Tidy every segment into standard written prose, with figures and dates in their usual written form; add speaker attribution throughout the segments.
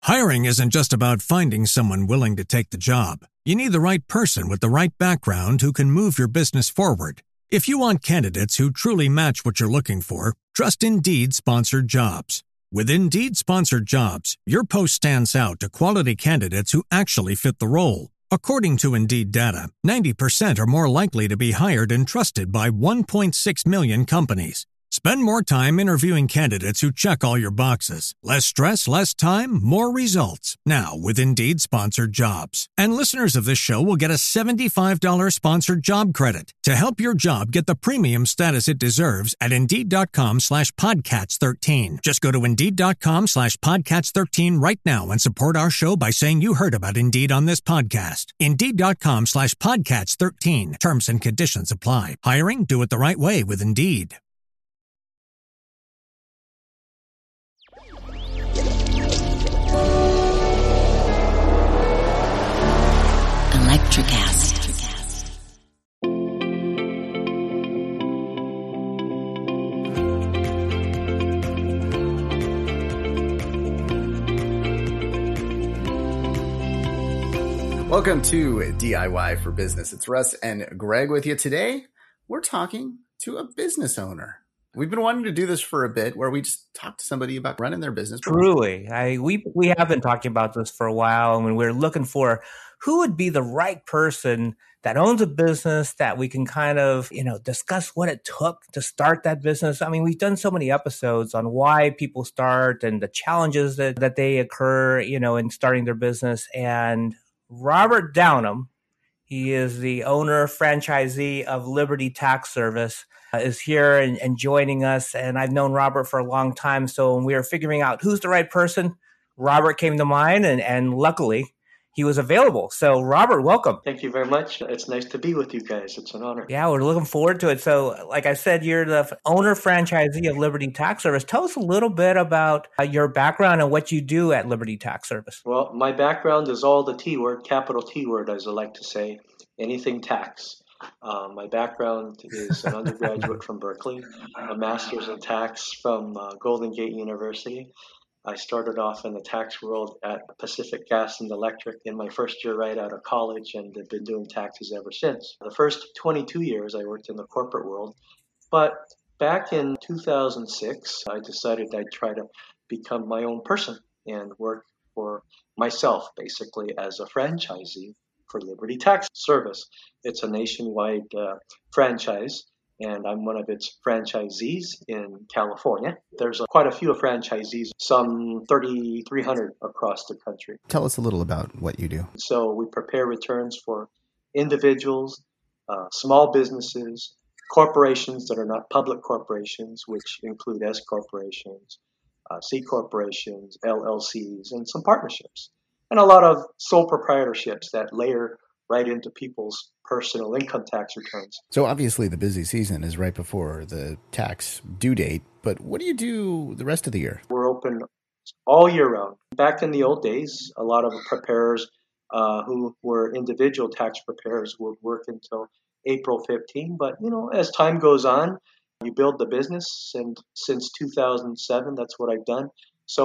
Speaker 1: Hiring isn't just about finding someone willing to take the job. You need the right person with the right background who can move your business forward. If you want candidates who truly match what you're looking for, trust Indeed-sponsored jobs. With Indeed-sponsored jobs, your post stands out to quality candidates who actually fit the role. According to Indeed data, 90% are more likely to be hired and trusted by 1.6 million companies. Spend more time interviewing candidates who check all your boxes. Less stress, less time, more results. Now with Indeed-sponsored jobs. And listeners of this show will get a $75 sponsored job credit to help your job get the premium status it deserves at Indeed.com/Podcats13. Just go to Indeed.com/Podcats13 right now and support our show by saying you heard about Indeed on this podcast. Indeed.com/Podcats13. Terms and conditions apply. Hiring? Do it the right way with Indeed.
Speaker 2: Electricast.
Speaker 3: Welcome to DIY for Business. It's Russ and Greg with you today. We're talking to a business owner. We've been wanting to do this for a bit, where we just talk to somebody about running their business.
Speaker 4: Truly, we have been talking about this for a while, and we're looking for who would be the right person that owns a business that we can kind of, discuss what it took to start that business. I mean, we've done so many episodes on why people start and the challenges that they occur, in starting their business. And Robert Downham, he is the owner, franchisee of Liberty Tax Service, is here and joining us. And I've known Robert for a long time. So when we were figuring out who's the right person, Robert came to mind, and luckily he was available. So Robert, welcome.
Speaker 5: Thank you very much. It's nice to be with you guys. It's an honor.
Speaker 4: Yeah, we're looking forward to it. So like I said, you're the owner franchisee of Liberty Tax Service. Tell us a little bit about your background and what you do at Liberty Tax Service.
Speaker 5: Well, my background is all the T word, capital T word, as I like to say, anything tax. My background is an undergraduate from Berkeley, a master's in tax from Golden Gate University. I started off in the tax world at Pacific Gas and Electric in my first year right out of college, and have been doing taxes ever since. The first 22 years I worked in the corporate world, but back in 2006, I decided I'd try to become my own person and work for myself, basically as a franchisee for Liberty Tax Service. It's a nationwide franchise, and I'm one of its franchisees in California. There's quite a few franchisees, some 3,300 across the country.
Speaker 3: Tell us a little about what you do.
Speaker 5: So we prepare returns for individuals, small businesses, corporations that are not public corporations, which include S corporations, C corporations, LLCs, and some partnerships. And a lot of sole proprietorships that layer right into people's personal income tax returns.
Speaker 3: So obviously the busy season is right before the tax due date, but what do you do the rest of the year?
Speaker 5: We're open all year round. Back in the old days, a lot of preparers who were individual tax preparers would work until April 15. But, as time goes on, you build the business. And since 2007, that's what I've done.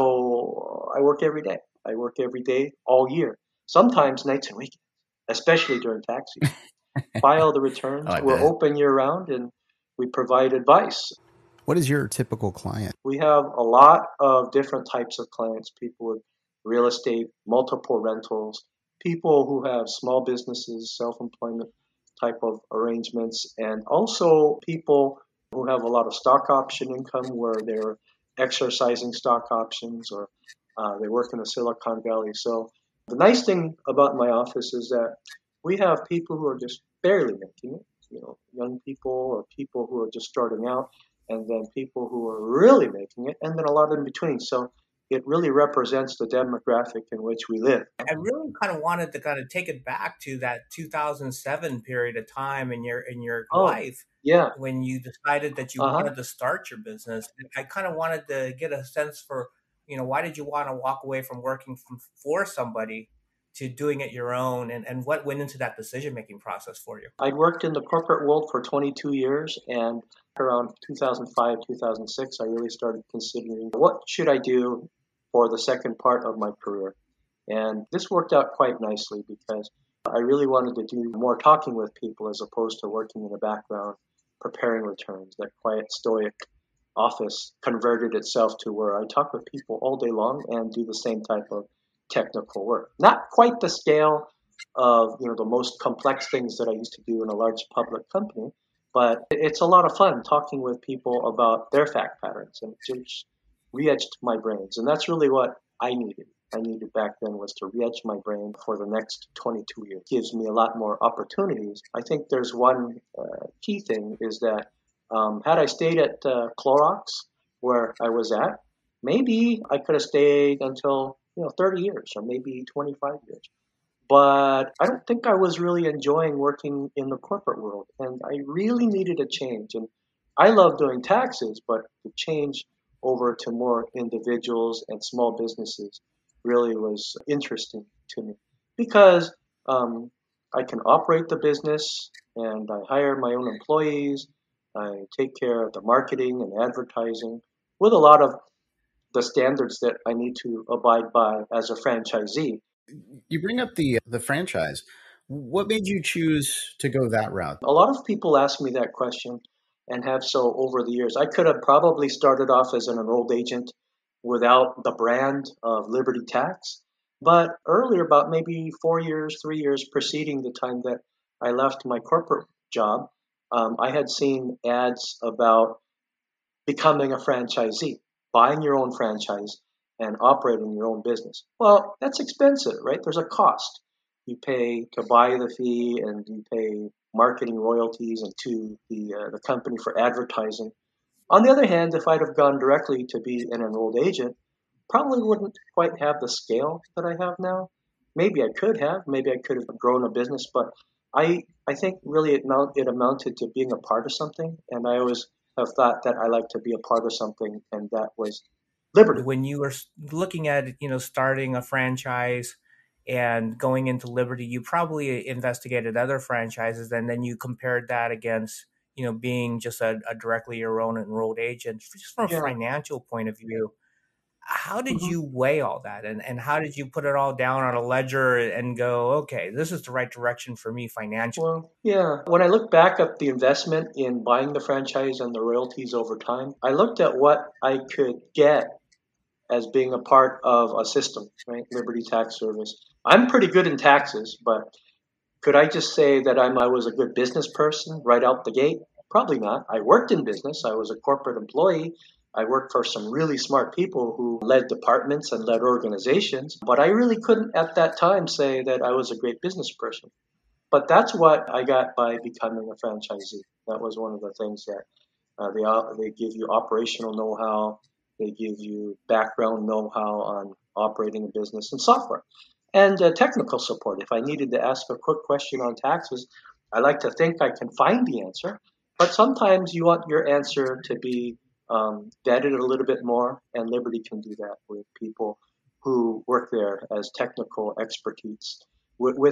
Speaker 5: So I work every day. I work every day all year, sometimes nights and weekends, especially during tax season. File the returns. We're open year round, and we provide advice.
Speaker 3: What is your typical client?
Speaker 5: We have a lot of different types of clients, people with real estate, multiple rentals, people who have small businesses, self-employment type of arrangements, and also people who have a lot of stock option income where they're exercising stock options, or they work in the Silicon Valley. So the nice thing about my office is that we have people who are just barely making it, young people or people who are just starting out, and then people who are really making it, and then a lot in between. So it really represents the demographic in which we live.
Speaker 4: I really kind of wanted to kind of take it back to that 2007 period of time in your life.
Speaker 5: Yeah.
Speaker 4: When you decided that you wanted to start your business. I kind of wanted to get a sense for, why did you want to walk away from working for somebody to doing it your own, and what went into that decision-making process for you?
Speaker 5: I'd worked in the corporate world for 22 years, and around 2005, 2006, I really started considering what should I do for the second part of my career. And this worked out quite nicely because I really wanted to do more talking with people as opposed to working in the background preparing returns. That quiet, stoic office converted itself to where I talk with people all day long and do the same type of technical work. Not quite the scale of the most complex things that I used to do in a large public company, but it's a lot of fun talking with people about their fact patterns, and it just re-etched my brains. And that's really what I needed back then, was to re-etch my brain for the next 22 years. It gives me a lot more opportunities. I think there's one key thing is that had I stayed at Clorox, where I was at, maybe I could have stayed until 30 years or maybe 25 years. But I don't think I was really enjoying working in the corporate world, and I really needed a change. And I love doing taxes, but the change over to more individuals and small businesses really was interesting to me because I can operate the business and I hire my own employees. I take care of the marketing and advertising with a lot of the standards that I need to abide by as a franchisee.
Speaker 3: You bring up the franchise. What made you choose to go that route?
Speaker 5: A lot of people ask me that question and have so over the years. I could have probably started off as an enrolled agent without the brand of Liberty Tax. But earlier, about maybe 3 years preceding the time that I left my corporate job, I had seen ads about becoming a franchisee, buying your own franchise and operating your own business. Well, that's expensive, right? There's a cost. You pay to buy the fee, and you pay marketing royalties and to the company for advertising. On the other hand, if I'd have gone directly to be an enrolled agent, probably wouldn't quite have the scale that I have now. Maybe I could have. Maybe I could have grown a business, but I think really it amounted to being a part of something, and I always have thought that I like to be a part of something, and that was Liberty.
Speaker 4: When you were looking at, starting a franchise and going into Liberty, you probably investigated other franchises, and then you compared that against, being just a directly your own enrolled agent. Just from a financial point of view, how did you weigh all that? And how did you put it all down on a ledger and go, okay, this is the right direction for me financially?
Speaker 5: Well, yeah. When I look back at the investment in buying the franchise and the royalties over time, I looked at what I could get as being a part of a system, right? Liberty Tax Service. I'm pretty good in taxes, but could I just say that I was a good business person right out the gate? Probably not. I worked in business. I was a corporate employee. I worked for some really smart people who led departments and led organizations, but I really couldn't at that time say that I was a great business person. But that's what I got by becoming a franchisee. That was one of the things that they give you operational know-how. They give you background know-how on operating a business and software and technical support. If I needed to ask a quick question on taxes, I like to think I can find the answer, but sometimes you want your answer to be vetted a little bit more, and Liberty can do that with people who work there as technical expertise, with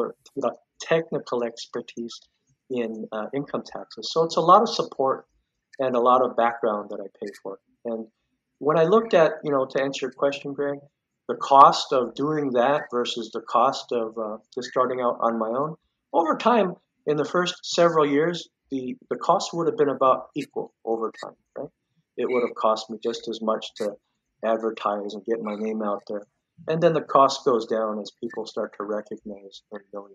Speaker 5: technical expertise in income taxes. So it's a lot of support and a lot of background that I pay for. And when I looked at, to answer your question, Greg, the cost of doing that versus the cost of just starting out on my own, over time, in the first several years, the cost would have been about equal over time, right? It would have cost me just as much to advertise and get my name out there. And then the cost goes down as people start to recognize and know you.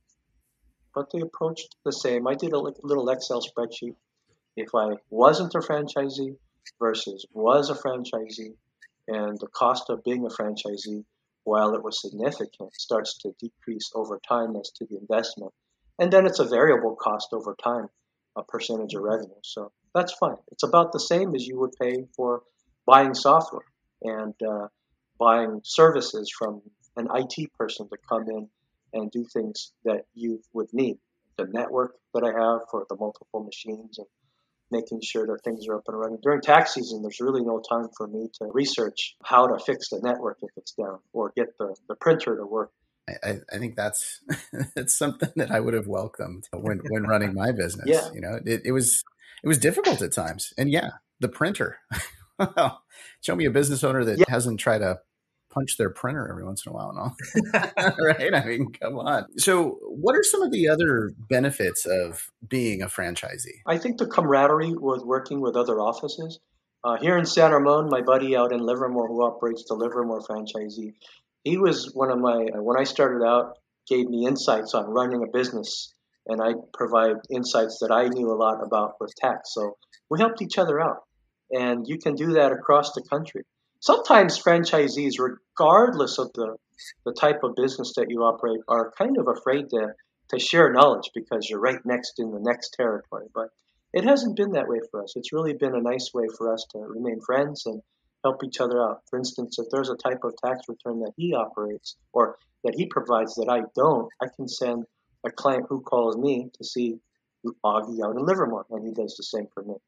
Speaker 5: But they approached the same. I did a little Excel spreadsheet. If I wasn't a franchisee versus was a franchisee, and the cost of being a franchisee, while it was significant, starts to decrease over time as to the investment. And then it's a variable cost over time, a percentage of revenue. So that's fine. It's about the same as you would pay for buying software and buying services from an IT person to come in and do things that you would need. The network that I have for the multiple machines and making sure that things are up and running. During tax season, there's really no time for me to research how to fix the network if it's down or get the printer to work.
Speaker 3: I think that's something that I would have welcomed when running my business.
Speaker 5: Yeah.
Speaker 3: It was difficult at times. And yeah, the printer. Well, show me a business owner that
Speaker 5: Yeah,
Speaker 3: hasn't tried to punch their printer every once in a while and all. Right? I mean, come on. So what are some of the other benefits of being a franchisee?
Speaker 5: I think the camaraderie with working with other offices. Here in San Ramon, my buddy out in Livermore who operates the Livermore franchisee, he was one of my, when I started out, gave me insights on running a business. And I provide insights that I knew a lot about with tax. So we helped each other out. And you can do that across the country. Sometimes franchisees, regardless of the type of business that you operate, are kind of afraid to share knowledge because you're right next in the next territory. But it hasn't been that way for us. It's really been a nice way for us to remain friends and help each other out. For instance, if there's a type of tax return that he operates or that he provides that I don't, I can send a client who calls me to see Augie out in Livermore, and he does the same for me.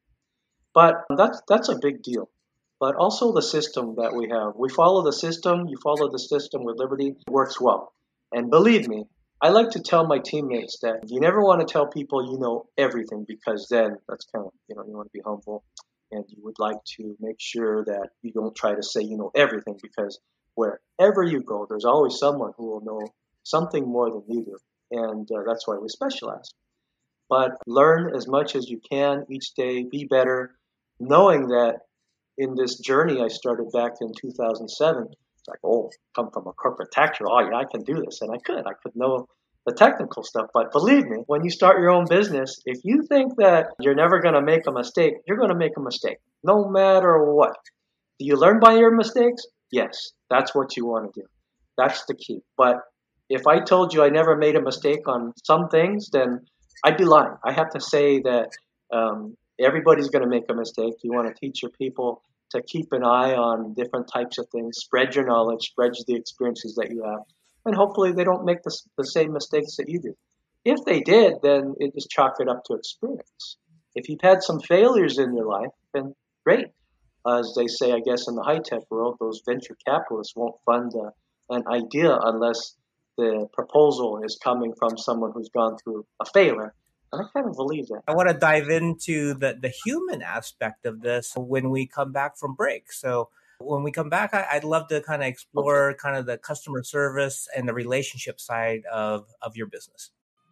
Speaker 5: But that's a big deal. But also the system that we have. We follow the system. You follow the system with Liberty. It works well. And believe me, I like to tell my teammates that you never want to tell people you know everything because then that's kind of, you want to be humble and you would like to make sure that you don't try to say you know everything because wherever you go, there's always someone who will know something more than you do. And that's why we specialize. But learn as much as you can each day, be better, knowing that in this journey I started back in 2007, it's like, oh, come from a corporate tax role. Oh, yeah, I can do this. And I could know the technical stuff. But believe me, when you start your own business, if you think that you're never going to make a mistake, you're going to make a mistake, no matter what. Do you learn by your mistakes? Yes, that's what you want to do. That's the key. But if I told you I never made a mistake on some things, then I'd be lying. I have to say that everybody's going to make a mistake. You want to teach your people to keep an eye on different types of things, spread your knowledge, spread the experiences that you have, and hopefully they don't make the same mistakes that you do. If they did, then it just chalk it up to experience. If you've had some failures in your life, then great. As they say, I guess, in the high-tech world, those venture capitalists won't fund an idea unless the proposal is coming from someone who's gone through a failure. And I kind of believe that.
Speaker 4: I want to dive into the human aspect of this when we come back from break. So when we come back, I'd love to kind of explore kind of the customer service and the relationship side of your business.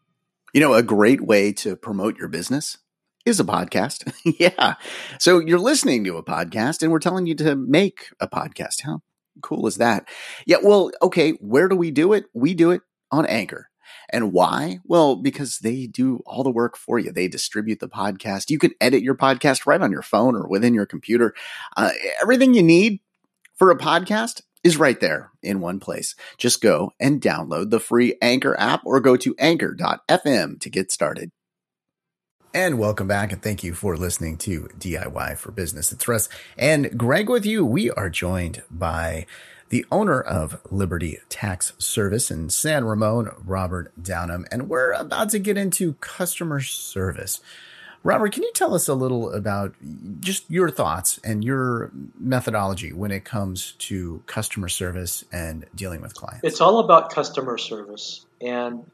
Speaker 3: A great way to promote your business is a podcast. Yeah. So you're listening to a podcast and we're telling you to make a podcast. How cool is that? Yeah. Well, okay. Where do we do it? We do it on Anchor. And why? Well, because they do all the work for you. They distribute the podcast. You can edit your podcast right on your phone or within your computer. Everything you need for a podcast is right there in one place. Just go and download the free Anchor app or go to anchor.fm to get started. And welcome back, and thank you for listening to DIY for Business. It's Russ and Greg with you. We are joined by the owner of Liberty Tax Service in San Ramon, Robert Downham, and we're about to get into customer service. Robert, can you tell us a little about just your thoughts and your methodology when it comes to customer service and dealing with clients?
Speaker 5: It's all about customer service. And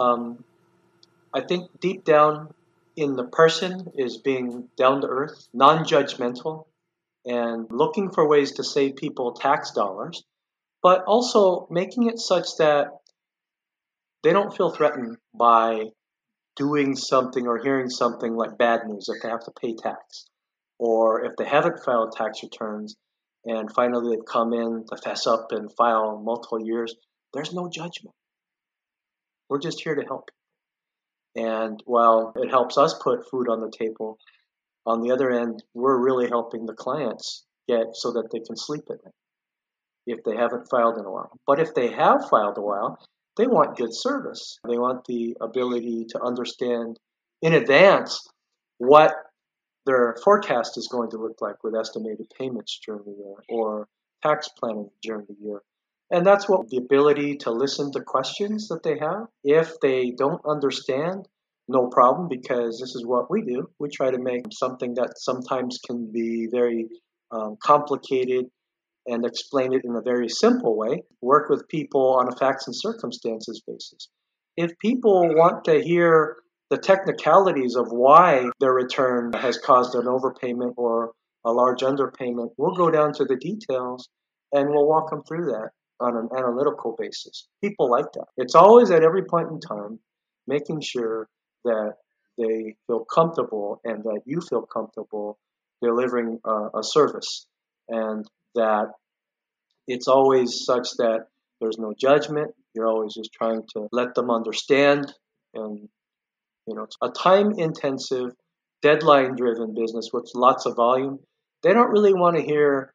Speaker 5: I think deep down in the person is being down to earth, non-judgmental, and looking for ways to save people tax dollars, but also making it such that they don't feel threatened by doing something or hearing something like bad news if they have to pay tax, or if they haven't filed tax returns and finally they've come in to fess up and file multiple years. There's no judgment. We're just here to help. And while it helps us put food on the table, on the other end, we're really helping the clients get so that they can sleep at night if they haven't filed in a while. But if they have filed a while, they want good service. They want the ability to understand in advance what their forecast is going to look like with estimated payments during the year or tax planning during the year. And that's what the ability to listen to questions that they have. If they don't understand, no problem, because this is what we do. We try to make something that sometimes can be very complicated and explain it in a very simple way. Work with people on a facts and circumstances basis. If people want to hear the technicalities of why their return has caused an overpayment or a large underpayment, we'll go down to the details and we'll walk them through that on an analytical basis. People like that. It's always at every point in time making sure that they feel comfortable and that you feel comfortable delivering a service, and that it's always such that there's no judgment. You're always just trying to let them understand. And it's a time-intensive, deadline-driven business with lots of volume. They don't really want to hear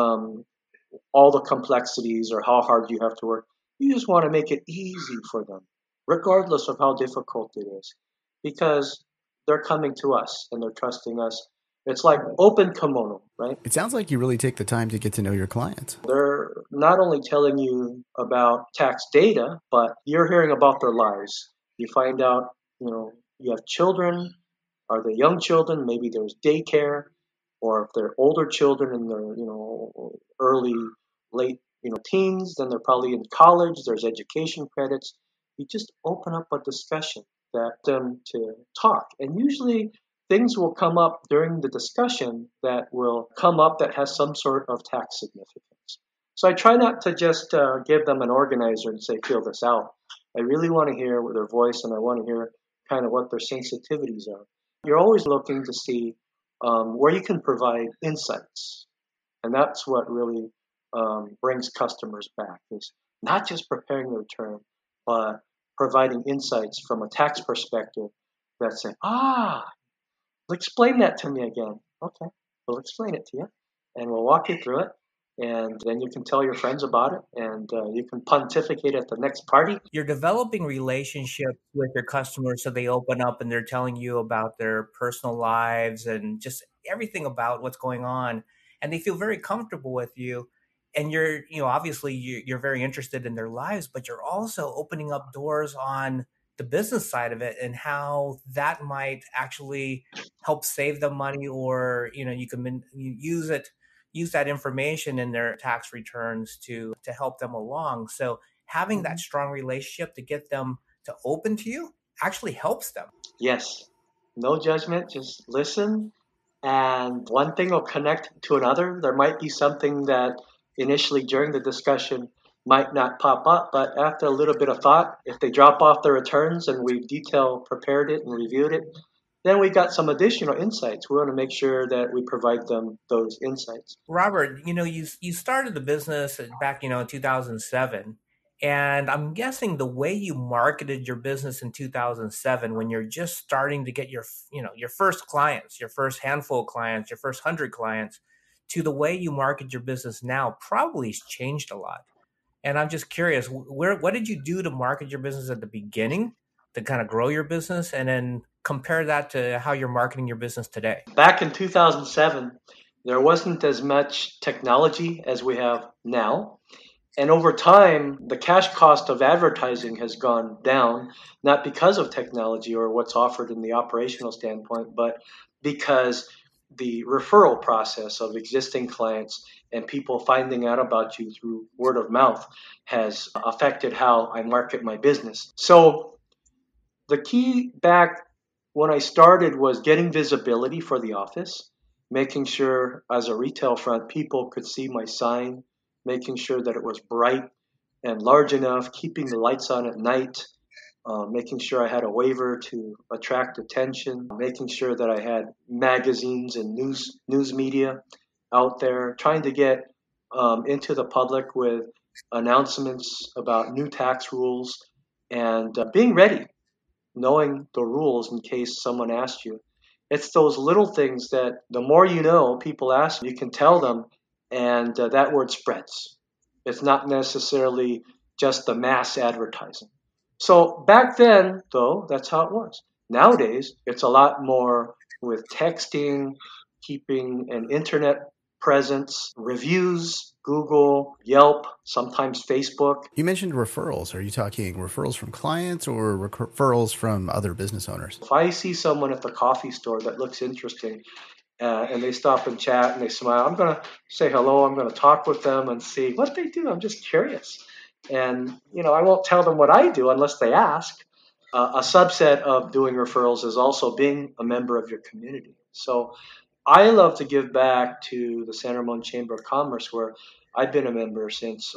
Speaker 5: all the complexities or how hard you have to work. You just want to make it easy for them, regardless of how difficult it is, because they're coming to us and they're trusting us. It's like open kimono, right?
Speaker 3: It sounds like you really take the time to get to know your clients.
Speaker 5: They're not only telling you about tax data, but you're hearing about their lives. You find out, you have children. Are they young children? Maybe there's daycare. Or if they're older children in their, early, late, teens, then they're probably in college. There's education credits. You just open up a discussion that them to talk. And usually things will come up during the discussion that will come up that has some sort of tax significance. So I try not to just give them an organizer and say, fill this out. I really want to hear their voice, and I want to hear kind of what their sensitivities are. You're always looking to see where you can provide insights. And that's what really brings customers back, is not just preparing the return, but providing insights from a tax perspective that say, explain that to me again. Okay, we'll explain it to you, and we'll walk you through it. And then you can tell your friends about it, and you can pontificate at the next party.
Speaker 4: You're developing relationships with your customers, so they open up and they're telling you about their personal lives and just everything about what's going on, and they feel very comfortable with you. And you're, obviously you're very interested in their lives, but you're also opening up doors on the business side of it and how that might actually help save them money, or you can use that information in their tax returns to help them along. So having that strong relationship to get them to open to you actually helps them.
Speaker 5: Yes. No judgment, just listen, and one thing will connect to another. There might be something that initially during the discussion might not pop up, but after a little bit of thought, if they drop off their returns and we've prepared it and reviewed it, then we got some additional insights. We want to make sure that we provide them those insights.
Speaker 4: Robert, you started the business back, in 2007. And I'm guessing the way you marketed your business in 2007, when you're just starting to get your first clients, your first handful of clients, your first 100 clients, to the way you market your business now probably has changed a lot. And I'm just curious, what did you do to market your business at the beginning to kind of grow your business, and then compare that to how you're marketing your business today?
Speaker 5: Back in 2007, there wasn't as much technology as we have now. And over time, the cash cost of advertising has gone down, not because of technology or what's offered in the operational standpoint, but because the referral process of existing clients and people finding out about you through word of mouth has affected how I market my business. So the key back when I started was getting visibility for the office, making sure as a retail front people could see my sign, making sure that it was bright and large enough, keeping the lights on at night, making sure I had a waiver to attract attention, making sure that I had magazines and news media out there, trying to get into the public with announcements about new tax rules, and being ready, knowing the rules in case someone asked you. It's those little things that the more you know, people ask, you can tell them, and that word spreads. It's not necessarily just the mass advertising. So back then, though, that's how it was. Nowadays, it's a lot more with texting, keeping an internet presence, reviews, Google, Yelp, sometimes Facebook.
Speaker 3: You mentioned referrals. Are you talking referrals from clients or referrals from other business owners?
Speaker 5: If I see someone at the coffee store that looks interesting, and they stop and chat and they smile, I'm going to say hello. I'm going to talk with them and see what they do. I'm just curious. And, I won't tell them what I do unless they ask. A subset of doing referrals is also being a member of your community. So I love to give back to the San Ramon Chamber of Commerce, where I've been a member since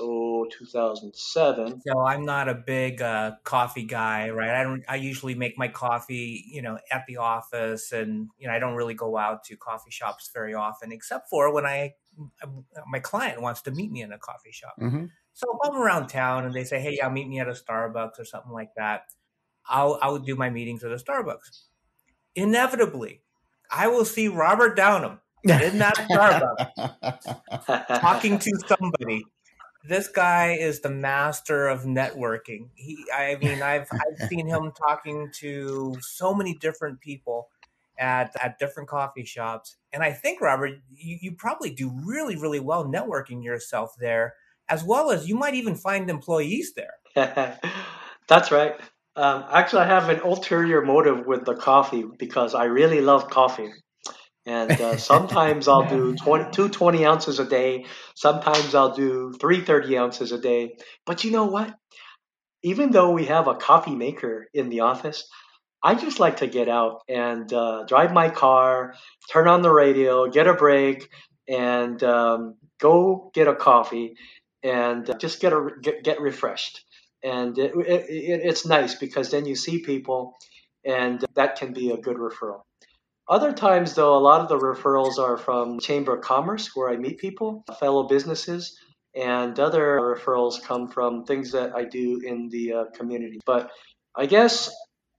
Speaker 5: 2007.
Speaker 4: So I'm not a big coffee guy, right? I usually make my coffee, at the office, and I don't really go out to coffee shops very often, except for when my client wants to meet me in a coffee shop.
Speaker 3: Mm-hmm.
Speaker 4: So if I'm around town and they say, "Hey, yeah, meet me at a Starbucks or something like that," I would do my meetings at a Starbucks. Inevitably, I will see Robert Downham in that Starbucks talking to somebody. This guy is the master of networking. I've seen him talking to so many different people at different coffee shops. And I think, Robert, you probably do really, really well networking yourself there, as well as you might even find employees there.
Speaker 5: That's right. Actually, I have an ulterior motive with the coffee because I really love coffee. And sometimes I'll do 20 ounces a day. Sometimes I'll do 30 ounces a day. But you know what? Even though we have a coffee maker in the office, I just like to get out and drive my car, turn on the radio, get a break, and go get a coffee and just get refreshed. And it's nice because then you see people, and that can be a good referral. Other times, though, a lot of the referrals are from Chamber of Commerce, where I meet people, fellow businesses, and other referrals come from things that I do in the community. But I guess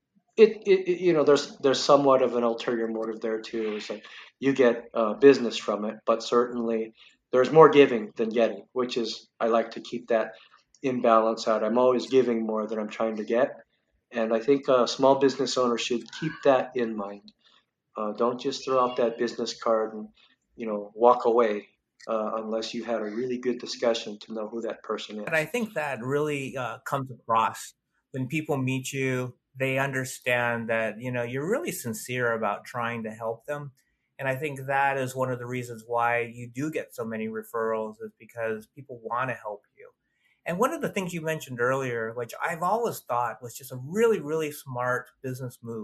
Speaker 5: there's somewhat of an ulterior motive there too. It's like you get business from it, but certainly there's more giving than getting, which is I like to keep that imbalance out. I'm always giving more than I'm trying to get, and I think small business owners should keep that in mind. Don't just throw out that business card and walk away unless you had a really good discussion to know who that person is.
Speaker 4: And I think that really comes across when people meet you. They understand that you're really sincere about trying to help them, and I think that is one of the reasons why you do get so many referrals, is because people want to help you. And one of the things you mentioned earlier, which I've always thought was just a really, really smart business move,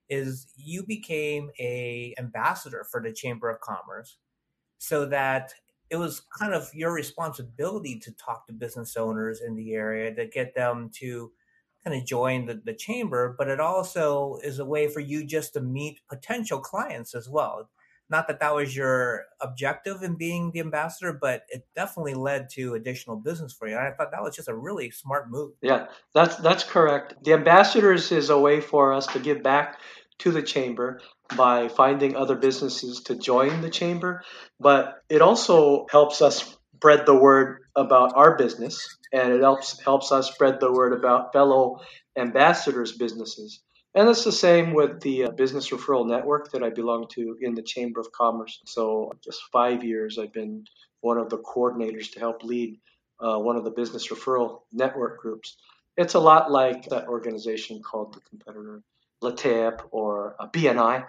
Speaker 4: is you became a ambassador for the Chamber of Commerce, so that it was kind of your responsibility to talk to business owners in the area to get them to kind of join the chamber, but it also is a way for you just to meet potential clients as well. Not that that was your objective in being the ambassador, but it definitely led to additional business for you. And I thought that was just a really smart move.
Speaker 5: Yeah, that's correct. The ambassadors is a way for us to give back to the chamber by finding other businesses to join the chamber, but it also helps us spread the word about our business, and it helps us spread the word about fellow ambassadors' businesses. And it's the same with the business referral network that I belong to in the Chamber of Commerce. So just 5 years, I've been one of the coordinators to help lead one of the business referral network groups. It's a lot like that organization called the competitor LATEP or BNI.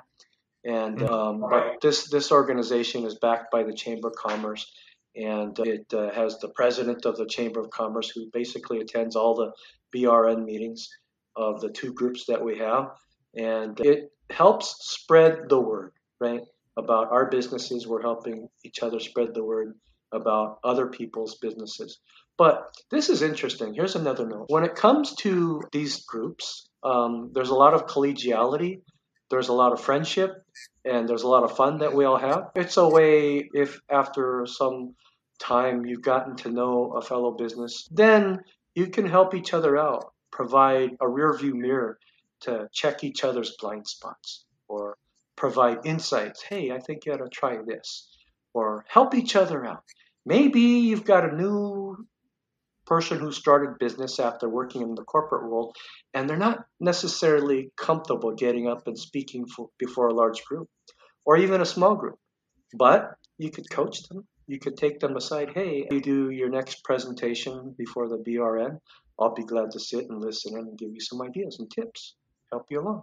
Speaker 5: And but this organization is backed by the Chamber of Commerce, and it has the president of the Chamber of Commerce who basically attends all the BRN meetings of the two groups that we have, and it helps spread the word, right, about our businesses. We're helping each other spread the word about other people's businesses. But this is interesting. Here's another note. When it comes to these groups, there's a lot of collegiality, there's a lot of friendship, and there's a lot of fun that we all have. It's a way, if after some time you've gotten to know a fellow business, then you can help each other out, provide a rear view mirror to check each other's blind spots, or provide insights. Hey, I think you ought to try this, or help each other out. Maybe you've got a new person who started business after working in the corporate world, and they're not necessarily comfortable getting up and speaking before a large group or even a small group. But you could coach them. You could take them aside. Hey, you do your next presentation before the BRN. I'll be glad to sit and listen and give you some ideas and tips, help you along.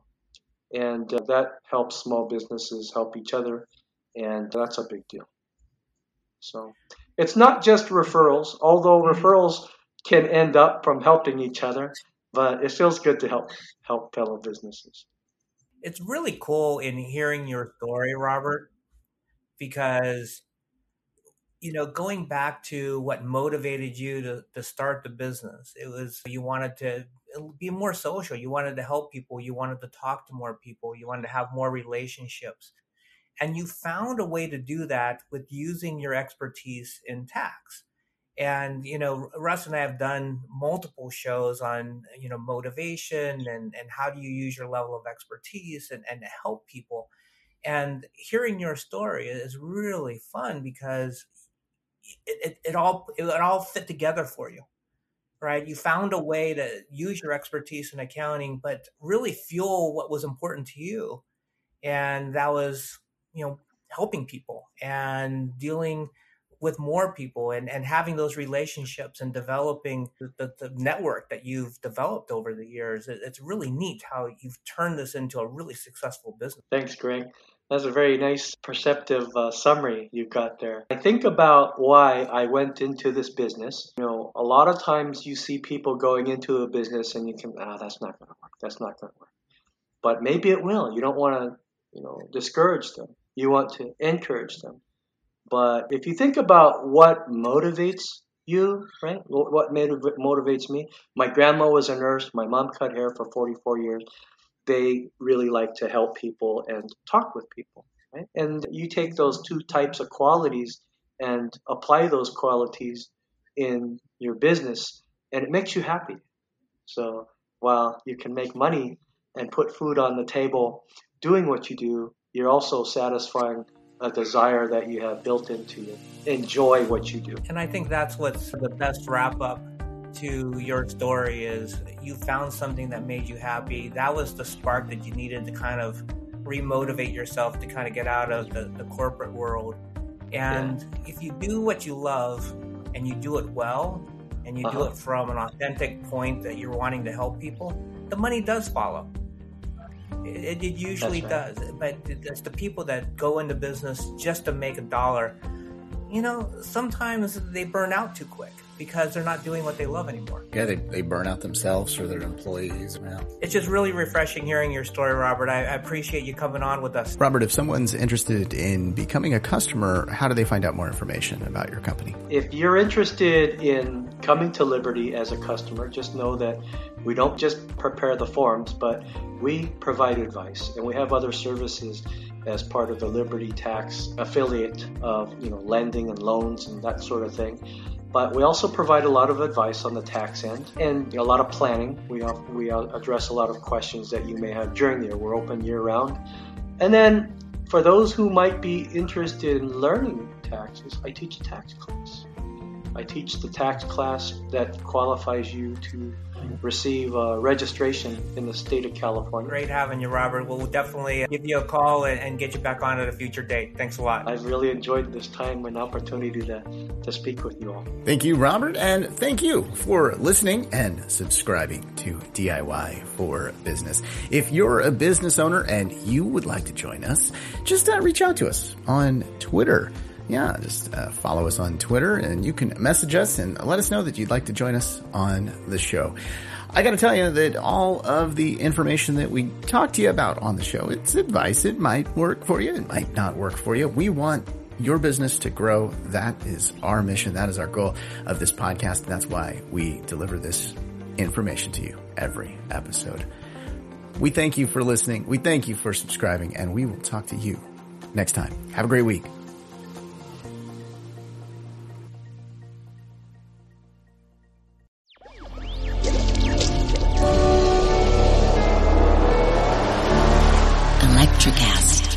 Speaker 5: And that helps small businesses help each other, and that's a big deal. So it's not just referrals, although referrals can end up from helping each other, but it feels good to help fellow businesses.
Speaker 4: It's really cool in hearing your story, Robert, because, going back to what motivated you to start the business, it was you wanted to be more social. You wanted to help people. You wanted to talk to more people. You wanted to have more relationships. And you found a way to do that with using your expertise in tax. And, Russ and I have done multiple shows on, motivation and how do you use your level of expertise and to help people. And hearing your story is really fun because it all fit together for you, right? You found a way to use your expertise in accounting, but really fuel what was important to you. And that was, helping people and dealing with more people and having those relationships and developing the network that you've developed over the years. It's really neat how you've turned this into a really successful business.
Speaker 5: Thanks, Greg. That's a very nice, perceptive summary you got there. I think about why I went into this business. A lot of times you see people going into a business and you can, that's not going to work. That's not going to work. But maybe it will. You don't want to, discourage them. You want to encourage them. But if you think about what motivates you, right? What motivates me? My grandma was a nurse. My mom cut hair for 44 years. They really like to help people and talk with people, right? And you take those two types of qualities and apply those qualities in your business, and it makes you happy. So while you can make money and put food on the table doing what you do, you're also satisfying a desire that you have built into you. Enjoy what you do.
Speaker 4: And I think that's what's the best wrap up to your story is you found something that made you happy. That was the spark that you needed to kind of remotivate yourself to kind of get out of the corporate world. And if you do what you love and you do it well and you do it from an authentic point that you're wanting to help people, the money does follow. It usually does. But it's the people that go into business just to make a dollar. Sometimes they burn out too quick because they're not doing what they love anymore.
Speaker 3: Yeah, they burn out themselves or their employees. Yeah.
Speaker 4: It's just really refreshing hearing your story, Robert. I appreciate you coming on with us.
Speaker 3: Robert, if someone's interested in becoming a customer, how do they find out more information about your company?
Speaker 5: If you're interested in coming to Liberty as a customer, just know that we don't just prepare the forms, but we provide advice, and we have other services as part of the Liberty Tax affiliate of, lending and loans and that sort of thing. But we also provide a lot of advice on the tax end and a lot of planning. We address a lot of questions that you may have during the year. We're open year round. And then for those who might be interested in learning taxes, I teach a tax class. I teach the tax class that qualifies you to receive registration in the state of California.
Speaker 4: Great having you, Robert. We'll definitely give you a call and get you back on at a future date. Thanks a lot.
Speaker 5: I've really enjoyed this time and opportunity to speak with you all.
Speaker 3: Thank you, Robert, and thank you for listening and subscribing to DIY for Business. If you're a business owner and you would like to join us, just reach out to us on Twitter. Yeah, just follow us on Twitter and you can message us and let us know that you'd like to join us on the show. I got to tell you that all of the information that we talk to you about on the show, it's advice. It might work for you. It might not work for you. We want your business to grow. That is our mission. That is our goal of this podcast. And that's why we deliver this information to you every episode. We thank you for listening. We thank you for subscribing, and we will talk to you next time. Have a great week.
Speaker 2: Electricast.